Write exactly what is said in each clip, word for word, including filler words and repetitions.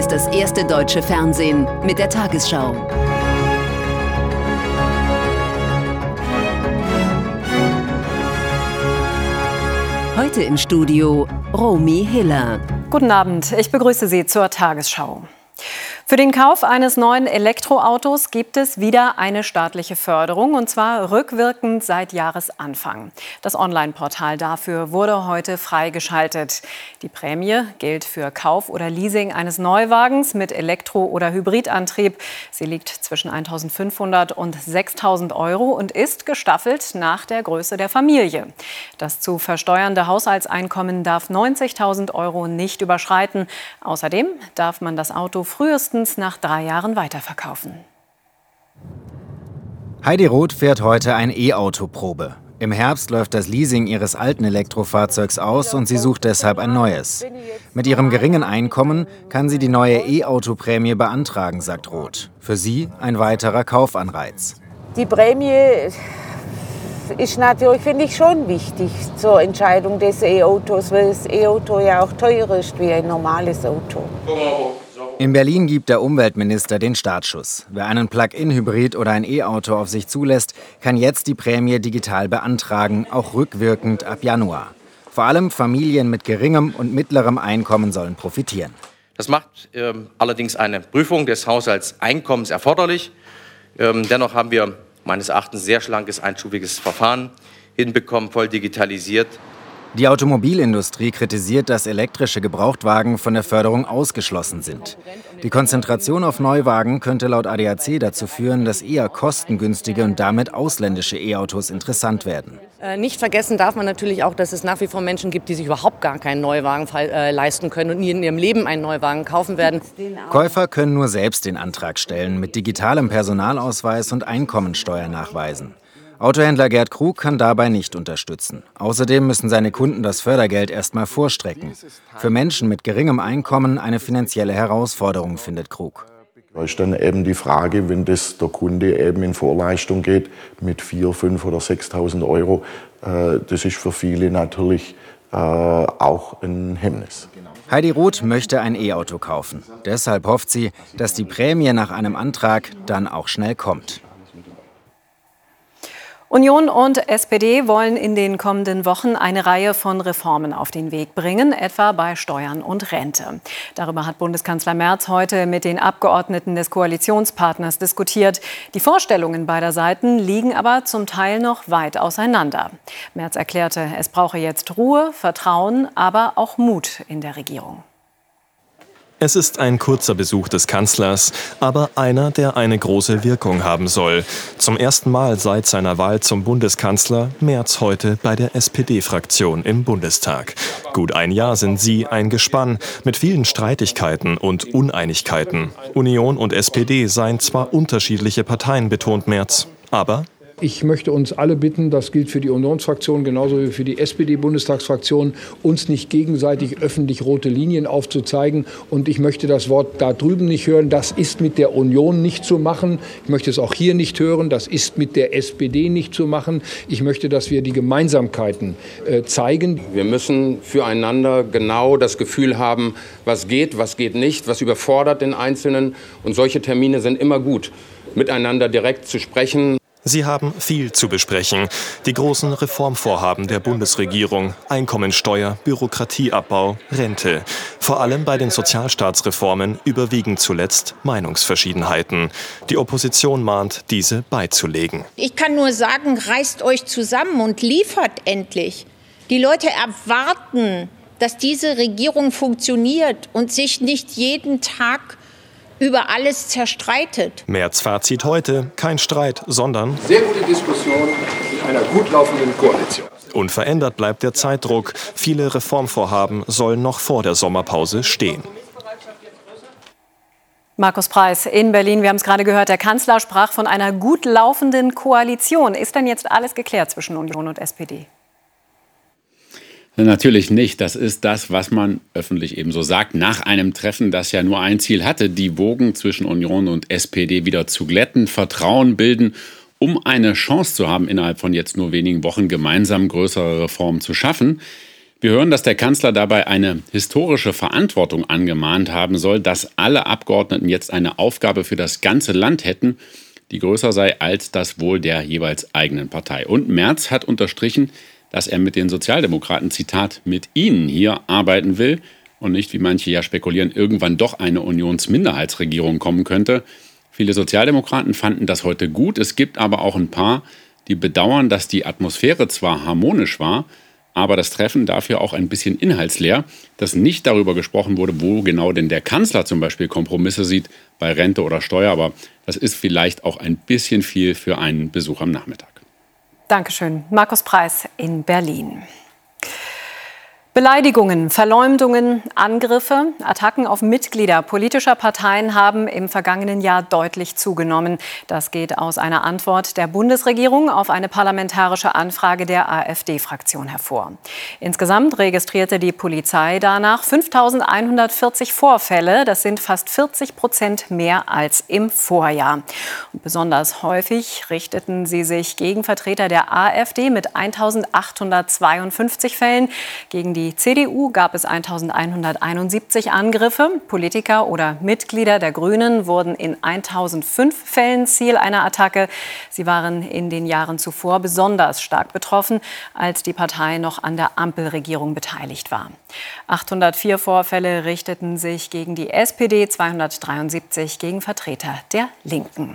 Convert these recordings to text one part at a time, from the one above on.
ist das erste deutsche Fernsehen mit der Tagesschau. Heute im Studio Romy Hiller. Guten Abend, ich begrüße Sie zur Tagesschau. Für den Kauf eines neuen Elektroautos gibt es wieder eine staatliche Förderung, und zwar rückwirkend seit Jahresanfang. Das Online-Portal dafür wurde heute freigeschaltet. Die Prämie gilt für Kauf oder Leasing eines Neuwagens mit Elektro- oder Hybridantrieb. Sie liegt zwischen eintausendfünfhundert und sechstausend Euro und ist gestaffelt nach der Größe der Familie. Das zu versteuernde Haushaltseinkommen darf neunzigtausend Euro nicht überschreiten. Außerdem darf man das Auto frühestens nach drei Jahren weiterverkaufen. Heidi Roth fährt heute ein E-Auto-Probe. Im Herbst läuft das Leasing ihres alten Elektrofahrzeugs aus und sie sucht deshalb ein neues. Mit ihrem geringen Einkommen kann sie die neue E-Auto-Prämie beantragen, sagt Roth. Für sie ein weiterer Kaufanreiz. Die Prämie ist natürlich, finde ich, schon wichtig zur Entscheidung des E-Autos, weil das E-Auto ja auch teurer ist wie ein normales Auto. In Berlin gibt der Umweltminister den Startschuss. Wer einen Plug-in-Hybrid oder ein E-Auto auf sich zulässt, kann jetzt die Prämie digital beantragen, auch rückwirkend ab Januar. Vor allem Familien mit geringem und mittlerem Einkommen sollen profitieren. Das macht äh, allerdings eine Prüfung des Haushaltseinkommens erforderlich. Ähm, dennoch haben wir meines Erachtens sehr schlankes, einstufiges Verfahren hinbekommen, voll digitalisiert. Die Automobilindustrie kritisiert, dass elektrische Gebrauchtwagen von der Förderung ausgeschlossen sind. Die Konzentration auf Neuwagen könnte laut A D A C dazu führen, dass eher kostengünstige und damit ausländische E-Autos interessant werden. Nicht vergessen darf man natürlich auch, dass es nach wie vor Menschen gibt, die sich überhaupt gar keinen Neuwagen äh, leisten können und nie in ihrem Leben einen Neuwagen kaufen werden. Käufer können nur selbst den Antrag stellen, mit digitalem Personalausweis und Einkommensteuer nachweisen. Autohändler Gerd Krug kann dabei nicht unterstützen. Außerdem müssen seine Kunden das Fördergeld erst mal vorstrecken. Für Menschen mit geringem Einkommen eine finanzielle Herausforderung, findet Krug. Da ist dann eben die Frage, wenn das der Kunde eben in Vorleistung geht mit viertausend, fünftausend oder sechstausend Euro, äh, das ist für viele natürlich äh, auch ein Hemmnis. Heidi Roth möchte ein E-Auto kaufen. Deshalb hofft sie, dass die Prämie nach einem Antrag dann auch schnell kommt. Union und S P D wollen in den kommenden Wochen eine Reihe von Reformen auf den Weg bringen, etwa bei Steuern und Rente. Darüber hat Bundeskanzler Merz heute mit den Abgeordneten des Koalitionspartners diskutiert. Die Vorstellungen beider Seiten liegen aber zum Teil noch weit auseinander. Merz erklärte, es brauche jetzt Ruhe, Vertrauen, aber auch Mut in der Regierung. Es ist ein kurzer Besuch des Kanzlers, aber einer, der eine große Wirkung haben soll. Zum ersten Mal seit seiner Wahl zum Bundeskanzler Merz heute bei der S P D-Fraktion im Bundestag. Gut ein Jahr sind sie ein Gespann mit vielen Streitigkeiten und Uneinigkeiten. Union und S P D seien zwar unterschiedliche Parteien, betont Merz, aber ich möchte uns alle bitten, das gilt für die Unionsfraktion genauso wie für die S P D-Bundestagsfraktion, uns nicht gegenseitig öffentlich rote Linien aufzuzeigen. Und ich möchte das Wort da drüben nicht hören. Das ist mit der Union nicht zu machen. Ich möchte es auch hier nicht hören. Das ist mit der S P D nicht zu machen. Ich möchte, dass wir die Gemeinsamkeiten äh, zeigen. Wir müssen füreinander genau das Gefühl haben, was geht, was geht nicht, was überfordert den Einzelnen. Und solche Termine sind immer gut, miteinander direkt zu sprechen. Sie haben viel zu besprechen. Die großen Reformvorhaben der Bundesregierung, Einkommensteuer, Bürokratieabbau, Rente. Vor allem bei den Sozialstaatsreformen überwiegen zuletzt Meinungsverschiedenheiten. Die Opposition mahnt, diese beizulegen. Ich kann nur sagen, reißt euch zusammen und liefert endlich. Die Leute erwarten, dass diese Regierung funktioniert und sich nicht jeden Tag über alles zerstreitet. Merz Fazit heute, kein Streit, sondern sehr gute Diskussion in einer gut laufenden Koalition. Unverändert bleibt der Zeitdruck. Viele Reformvorhaben sollen noch vor der Sommerpause stehen. Markus Preis in Berlin. Wir haben es gerade gehört, der Kanzler sprach von einer gut laufenden Koalition. Ist denn jetzt alles geklärt zwischen Union und S P D? Natürlich nicht. Das ist das, was man öffentlich eben so sagt, nach einem Treffen, das ja nur ein Ziel hatte, die Wogen zwischen Union und S P D wieder zu glätten, Vertrauen bilden, um eine Chance zu haben, innerhalb von jetzt nur wenigen Wochen gemeinsam größere Reformen zu schaffen. Wir hören, dass der Kanzler dabei eine historische Verantwortung angemahnt haben soll, dass alle Abgeordneten jetzt eine Aufgabe für das ganze Land hätten, die größer sei als das Wohl der jeweils eigenen Partei. Und Merz hat unterstrichen, dass er mit den Sozialdemokraten, Zitat, mit ihnen hier arbeiten will und nicht, wie manche ja spekulieren, irgendwann doch eine Unionsminderheitsregierung kommen könnte. Viele Sozialdemokraten fanden das heute gut. Es gibt aber auch ein paar, die bedauern, dass die Atmosphäre zwar harmonisch war, aber das Treffen dafür auch ein bisschen inhaltsleer, dass nicht darüber gesprochen wurde, wo genau denn der Kanzler zum Beispiel Kompromisse sieht bei Rente oder Steuer. Aber das ist vielleicht auch ein bisschen viel für einen Besuch am Nachmittag. Dankeschön. Markus Preis in Berlin. Beleidigungen, Verleumdungen, Angriffe, Attacken auf Mitglieder politischer Parteien haben im vergangenen Jahr deutlich zugenommen. Das geht aus einer Antwort der Bundesregierung auf eine parlamentarische Anfrage der AfD-Fraktion hervor. Insgesamt registrierte die Polizei danach fünftausendeinhundertvierzig Vorfälle. Das sind fast vierzig Prozent mehr als im Vorjahr. Und besonders häufig richteten sie sich gegen Vertreter der AfD mit eintausendachthundertzweiundfünfzig Fällen. Gegen die Die C D U gab es eintausendeinhunderteinundsiebzig Angriffe. Politiker oder Mitglieder der Grünen wurden in eintausendfünf Fällen Ziel einer Attacke. Sie waren in den Jahren zuvor besonders stark betroffen, als die Partei noch an der Ampelregierung beteiligt war. achthundertvier Vorfälle richteten sich gegen die S P D, zweihundertdreiundsiebzig gegen Vertreter der Linken.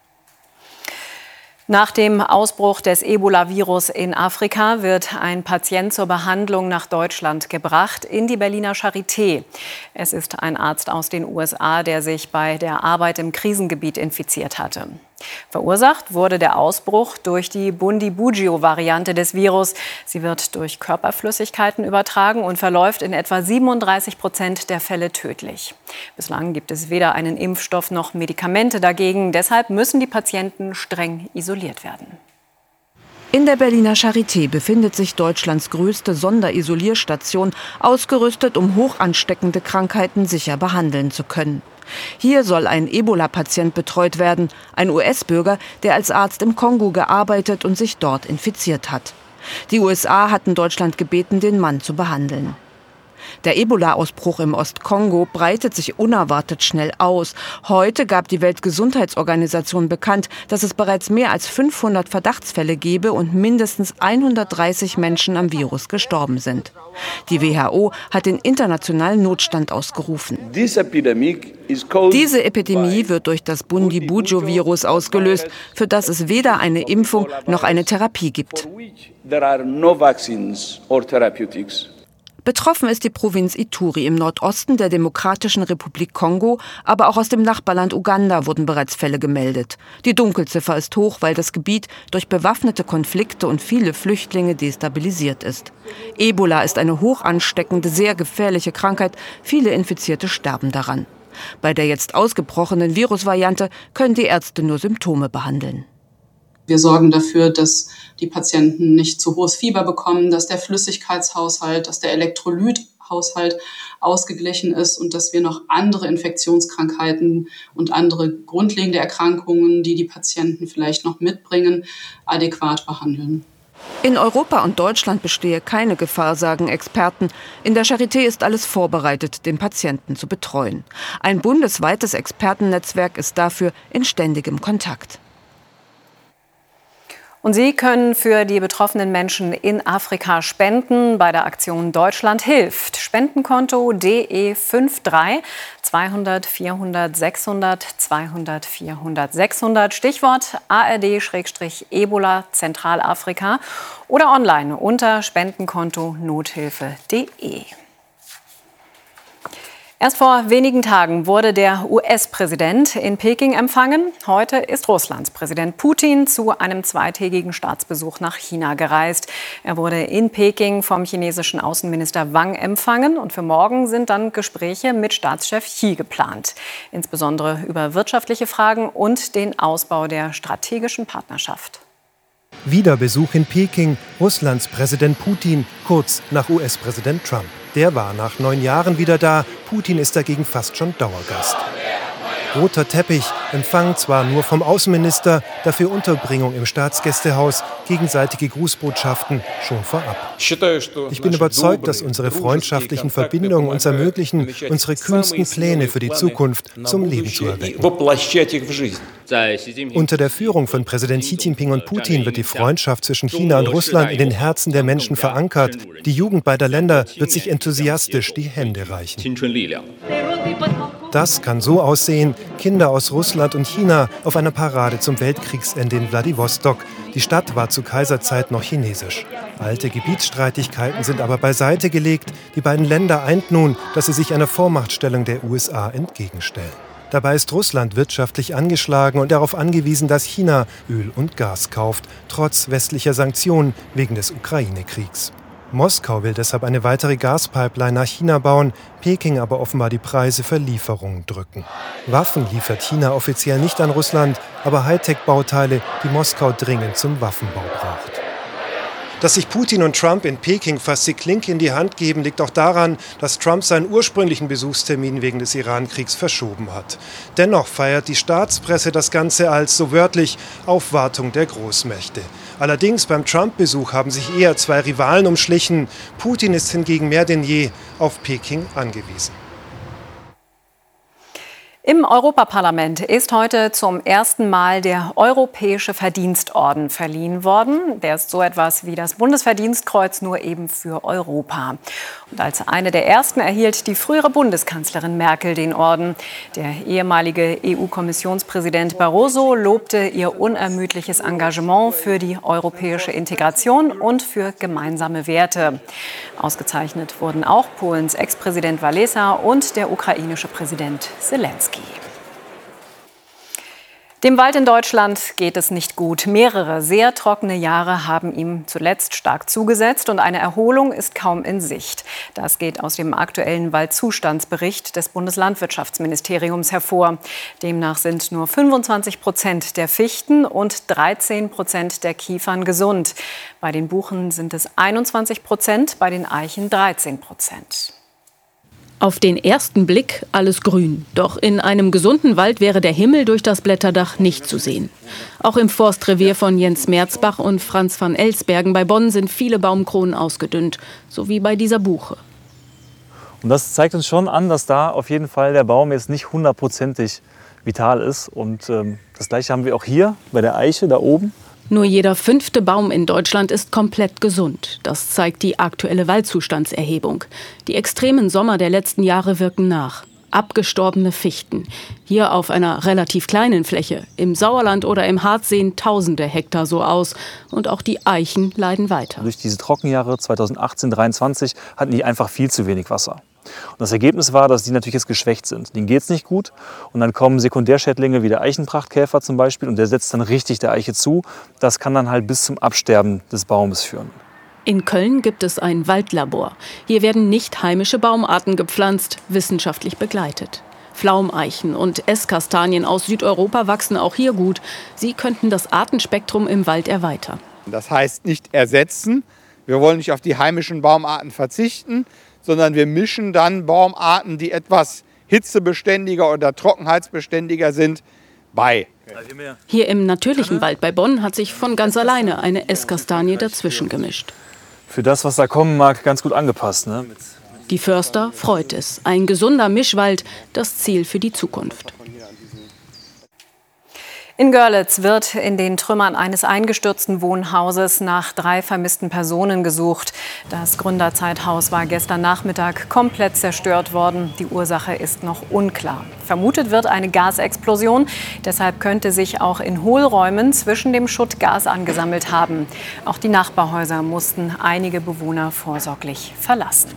Nach dem Ausbruch des Ebola-Virus in Afrika wird ein Patient zur Behandlung nach Deutschland gebracht, in die Berliner Charité. Es ist ein Arzt aus den U S A, der sich bei der Arbeit im Krisengebiet infiziert hatte. Verursacht wurde der Ausbruch durch die Bundibugyo-Variante des Virus. Sie wird durch Körperflüssigkeiten übertragen und verläuft in etwa siebenunddreißig Prozent der Fälle tödlich. Bislang gibt es weder einen Impfstoff noch Medikamente dagegen. Deshalb müssen die Patienten streng isoliert werden. In der Berliner Charité befindet sich Deutschlands größte Sonderisolierstation, ausgerüstet, um hoch ansteckende Krankheiten sicher behandeln zu können. Hier soll ein Ebola-Patient betreut werden, ein U S-Bürger, der als Arzt im Kongo gearbeitet und sich dort infiziert hat. Die U S A hatten Deutschland gebeten, den Mann zu behandeln. Der Ebola-Ausbruch im Ostkongo breitet sich unerwartet schnell aus. Heute gab die Weltgesundheitsorganisation bekannt, dass es bereits mehr als fünfhundert Verdachtsfälle gebe und mindestens hundertdreißig Menschen am Virus gestorben sind. Die W H O hat den internationalen Notstand ausgerufen. Diese Epidemie wird durch das Bundibugyo-Virus ausgelöst, für das es weder eine Impfung noch eine Therapie gibt. Betroffen ist die Provinz Ituri im Nordosten der Demokratischen Republik Kongo, aber auch aus dem Nachbarland Uganda wurden bereits Fälle gemeldet. Die Dunkelziffer ist hoch, weil das Gebiet durch bewaffnete Konflikte und viele Flüchtlinge destabilisiert ist. Ebola ist eine hoch ansteckende, sehr gefährliche Krankheit. Viele Infizierte sterben daran. Bei der jetzt ausgebrochenen Virusvariante können die Ärzte nur Symptome behandeln. Wir sorgen dafür, dass die Patienten nicht zu hohes Fieber bekommen, dass der Flüssigkeitshaushalt, dass der Elektrolythaushalt ausgeglichen ist und dass wir noch andere Infektionskrankheiten und andere grundlegende Erkrankungen, die die Patienten vielleicht noch mitbringen, adäquat behandeln. In Europa und Deutschland bestehe keine Gefahr, sagen Experten. In der Charité ist alles vorbereitet, den Patienten zu betreuen. Ein bundesweites Expertennetzwerk ist dafür in ständigem Kontakt. Und Sie können für die betroffenen Menschen in Afrika spenden bei der Aktion Deutschland hilft. Spendenkonto D E fünf drei zweihundert vierhundert sechshundert zweihundert vierhundert sechshundert, Stichwort A R D-Ebola Zentralafrika oder online unter Spendenkonto nothilfe punkt de. Erst vor wenigen Tagen wurde der U S-Präsident in Peking empfangen. Heute ist Russlands Präsident Putin zu einem zweitägigen Staatsbesuch nach China gereist. Er wurde in Peking vom chinesischen Außenminister Wang empfangen. Und für morgen sind dann Gespräche mit Staatschef Xi geplant. Insbesondere über wirtschaftliche Fragen und den Ausbau der strategischen Partnerschaft. Wieder Besuch in Peking, Russlands Präsident Putin, kurz nach U S-Präsident Trump. Der war nach neun Jahren wieder da. Putin ist dagegen fast schon Dauergast. Roter Teppich, Empfang zwar nur vom Außenminister, dafür Unterbringung im Staatsgästehaus, gegenseitige Grußbotschaften schon vorab. Ich bin überzeugt, dass unsere freundschaftlichen Verbindungen uns ermöglichen, unsere kühnsten Pläne für die Zukunft zum Leben zu erwecken. Unter der Führung von Präsident Xi Jinping und Putin wird die Freundschaft zwischen China und Russland in den Herzen der Menschen verankert. Die Jugend beider Länder wird sich enthusiastisch die Hände reichen. Das kann so aussehen: Kinder aus Russland und China auf einer Parade zum Weltkriegsende in Wladiwostok. Die Stadt war zu Kaiserzeit noch chinesisch. Alte Gebietsstreitigkeiten sind aber beiseite gelegt. Die beiden Länder eint nun, dass sie sich einer Vormachtstellung der U S A entgegenstellen. Dabei ist Russland wirtschaftlich angeschlagen und darauf angewiesen, dass China Öl und Gas kauft, trotz westlicher Sanktionen wegen des Ukraine-Kriegs. Moskau will deshalb eine weitere Gaspipeline nach China bauen, Peking aber offenbar die Preise für Lieferungen drücken. Waffen liefert China offiziell nicht an Russland, aber Hightech-Bauteile, die Moskau dringend zum Waffenbau braucht. Dass sich Putin und Trump in Peking fast die Klinke in die Hand geben, liegt auch daran, dass Trump seinen ursprünglichen Besuchstermin wegen des Iran-Kriegs verschoben hat. Dennoch feiert die Staatspresse das Ganze als, so wörtlich, Aufwartung der Großmächte. Allerdings beim Trump-Besuch haben sich eher zwei Rivalen umschlichen. Putin ist hingegen mehr denn je auf Peking angewiesen. Im Europaparlament ist heute zum ersten Mal der Europäische Verdienstorden verliehen worden. Der ist so etwas wie das Bundesverdienstkreuz, nur eben für Europa. Und als eine der ersten erhielt die frühere Bundeskanzlerin Merkel den Orden. Der ehemalige E U-Kommissionspräsident Barroso lobte ihr unermüdliches Engagement für die europäische Integration und für gemeinsame Werte. Ausgezeichnet wurden auch Polens Ex-Präsident Wałęsa und der ukrainische Präsident Selenskyj. Dem Wald in Deutschland geht es nicht gut. Mehrere sehr trockene Jahre haben ihm zuletzt stark zugesetzt und eine Erholung ist kaum in Sicht. Das geht aus dem aktuellen Waldzustandsbericht des Bundeslandwirtschaftsministeriums hervor. Demnach sind nur fünfundzwanzig Prozent der Fichten und dreizehn Prozent der Kiefern gesund. Bei den Buchen sind es einundzwanzig Prozent, bei den Eichen dreizehn Prozent. Auf den ersten Blick alles grün. Doch in einem gesunden Wald wäre der Himmel durch das Blätterdach nicht zu sehen. Auch im Forstrevier von Jens Merzbach und Franz van Elsbergen bei Bonn sind viele Baumkronen ausgedünnt, so wie bei dieser Buche. Und das zeigt uns schon an, dass da auf jeden Fall der Baum jetzt nicht hundertprozentig vital ist. Und ähm, das Gleiche haben wir auch hier bei der Eiche da oben. Nur jeder fünfte Baum in Deutschland ist komplett gesund. Das zeigt die aktuelle Waldzustandserhebung. Die extremen Sommer der letzten Jahre wirken nach. Abgestorbene Fichten. Hier auf einer relativ kleinen Fläche. Im Sauerland oder im Harz sehen tausende Hektar so aus. Und auch die Eichen leiden weiter. Durch diese Trockenjahre zweitausendachtzehn, dreiundzwanzig hatten die einfach viel zu wenig Wasser. Und das Ergebnis war, dass die natürlich jetzt geschwächt sind. Denen geht es nicht gut. Und dann kommen Sekundärschädlinge wie der Eichenprachtkäfer zum Beispiel. Und der setzt dann richtig der Eiche zu. Das kann dann halt bis zum Absterben des Baumes führen. In Köln gibt es ein Waldlabor. Hier werden nicht heimische Baumarten gepflanzt, wissenschaftlich begleitet. Pflaumeichen und Esskastanien aus Südeuropa wachsen auch hier gut. Sie könnten das Artenspektrum im Wald erweitern. Das heißt nicht ersetzen. Wir wollen nicht auf die heimischen Baumarten verzichten, sondern wir mischen dann Baumarten, die etwas hitzebeständiger oder trockenheitsbeständiger sind, bei. Hier im natürlichen Wald bei Bonn hat sich von ganz alleine eine Esskastanie dazwischen gemischt. Für das, was da kommen mag, ganz gut angepasst, ne? Die Förster freut es. Ein gesunder Mischwald, das Ziel für die Zukunft. In Görlitz wird in den Trümmern eines eingestürzten Wohnhauses nach drei vermissten Personen gesucht. Das Gründerzeithaus war gestern Nachmittag komplett zerstört worden. Die Ursache ist noch unklar. Vermutet wird eine Gasexplosion. Deshalb könnte sich auch in Hohlräumen zwischen dem Schutt Gas angesammelt haben. Auch die Nachbarhäuser mussten einige Bewohner vorsorglich verlassen.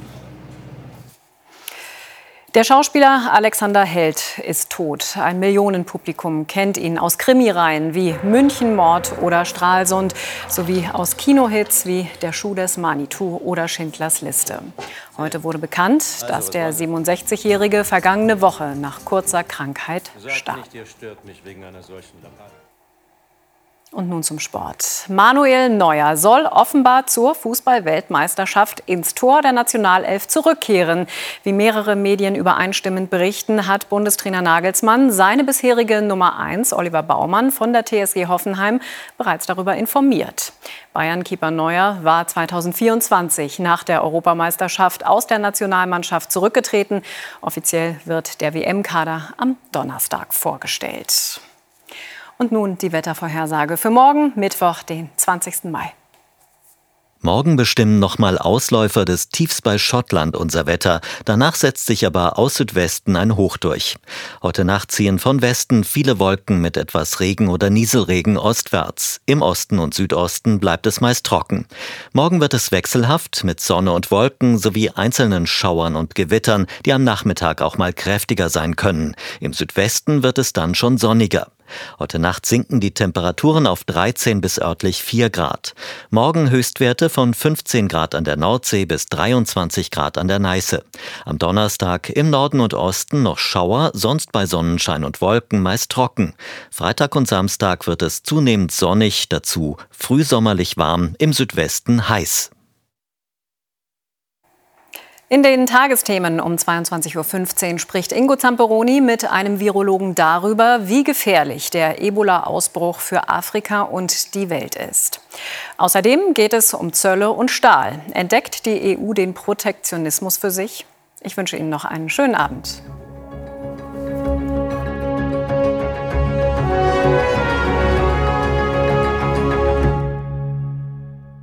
Der Schauspieler Alexander Held ist tot. Ein Millionenpublikum kennt ihn aus Krimireihen wie Münchenmord oder Stralsund sowie aus Kinohits wie Der Schuh des Manitou oder Schindlers Liste. Heute wurde bekannt, dass der siebenundsechzigjährige vergangene Woche nach kurzer Krankheit starb. Und nun zum Sport. Manuel Neuer soll offenbar zur Fußball-Weltmeisterschaft ins Tor der Nationalelf zurückkehren. Wie mehrere Medien übereinstimmend berichten, hat Bundestrainer Nagelsmann seine bisherige Nummer eins, Oliver Baumann, von der T S G Hoffenheim bereits darüber informiert. Bayern-Keeper Neuer war zweitausendvierundzwanzig nach der Europameisterschaft aus der Nationalmannschaft zurückgetreten. Offiziell wird der W M-Kader am Donnerstag vorgestellt. Und nun die Wettervorhersage für morgen, Mittwoch, den zwanzigsten Mai. Morgen bestimmen nochmal Ausläufer des Tiefs bei Schottland unser Wetter. Danach setzt sich aber aus Südwesten ein Hoch durch. Heute Nacht ziehen von Westen viele Wolken mit etwas Regen oder Nieselregen ostwärts. Im Osten und Südosten bleibt es meist trocken. Morgen wird es wechselhaft mit Sonne und Wolken sowie einzelnen Schauern und Gewittern, die am Nachmittag auch mal kräftiger sein können. Im Südwesten wird es dann schon sonniger. Heute Nacht sinken die Temperaturen auf dreizehn bis örtlich vier Grad. Morgen Höchstwerte von fünfzehn Grad an der Nordsee bis dreiundzwanzig Grad an der Neiße. Am Donnerstag im Norden und Osten noch Schauer, sonst bei Sonnenschein und Wolken meist trocken. Freitag und Samstag wird es zunehmend sonnig, dazu frühsommerlich warm, im Südwesten heiß. In den Tagesthemen um zweiundzwanzig Uhr fünfzehn spricht Ingo Zamperoni mit einem Virologen darüber, wie gefährlich der Ebola-Ausbruch für Afrika und die Welt ist. Außerdem geht es um Zölle und Stahl. Entdeckt die E U den Protektionismus für sich? Ich wünsche Ihnen noch einen schönen Abend.